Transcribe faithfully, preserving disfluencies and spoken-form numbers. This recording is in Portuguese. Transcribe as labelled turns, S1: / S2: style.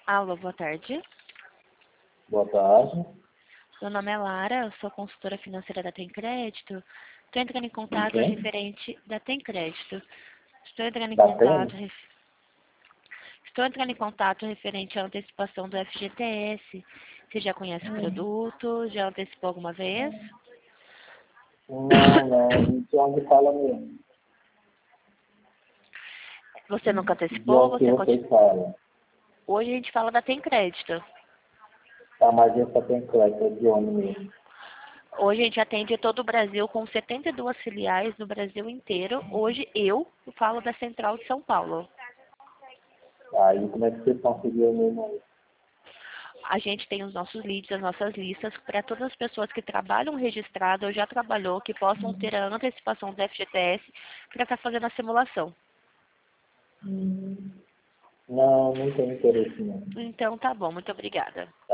S1: Alô, boa tarde.
S2: Boa tarde.
S1: Meu nome é Lara, eu sou consultora financeira da Tem Crédito. Estou entrando em
S2: De
S1: contato
S2: quem?
S1: referente da Tem Crédito. Estou entrando em
S2: Da
S1: contato,
S2: Tênis?
S1: ref- Estou entrando em contato referente à antecipação do F G T S. Você já conhece o
S2: Hum.
S1: produto? Já antecipou alguma vez?
S2: Não, não. De onde fala mesmo?
S1: Você nunca
S2: De
S1: antecipou?
S2: onde que
S1: Você
S2: vocês
S1: continua...
S2: falam?
S1: Hoje a gente fala da Tem Crédito.
S2: Tá, mas essa tem crédito de onde mesmo?
S1: Hoje a gente atende todo o Brasil com setenta e duas filiais no Brasil inteiro. Hoje eu falo da Central de São Paulo.
S2: Aí como é que vocês conseguiram mesmo aí?
S1: A gente tem os nossos leads, as nossas listas, para todas as pessoas que trabalham registrado ou já trabalhou, que possam ter a antecipação do F G T S para estar fazendo a simulação.
S2: Não, não tem interesse não.
S1: Então tá bom, muito obrigada.